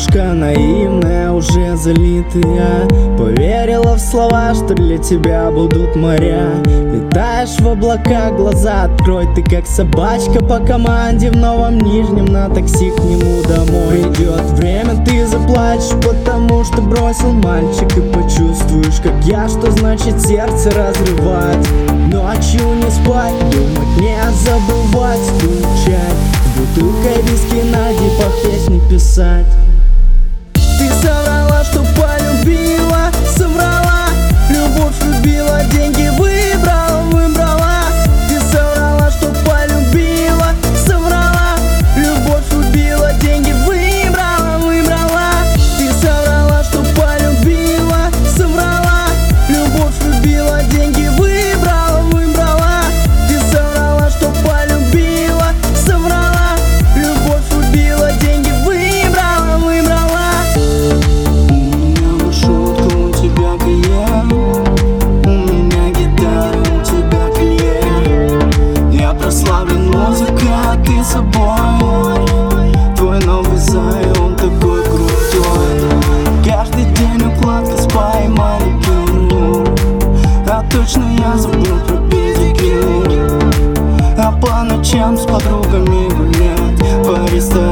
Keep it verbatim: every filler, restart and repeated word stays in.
Девушка наивная, уже залитая, поверила в слова, что для тебя будут моря. Летаешь в облака, глаза открой, ты как собачка по команде в новом Нижнем на такси к нему домой. Придет время, ты заплачешь, потому что бросил мальчик, и почувствуешь, как я, что значит сердце разрывать. Ночью не спать, думать, не забывать, скучать, бутылкой виски на дипах песни писать. Ты соврала, что полюбила, соврала, любовь любила, деньги выбрала, выбрала. Ты соврала, что полюбила, соврала, любовь любила, деньги выбрала, выбрала. Ты соврала, что полюбила, соврала, любовь любила, деньги выбрала, выбрала. Ты соврала, что полюбила, соврала, любовь любила, деньги выбрала, выбрала. У меня маршрутка, у тебя клиент, у меня гитара, у тебя клиент. Я прославлен музыкой, а ты собой. Твой новый зай, он такой крутой. Каждый день укладка, спа и маникюр. А точно я забыл про педикюр. А по ночам с подругами гулять по ресторанам.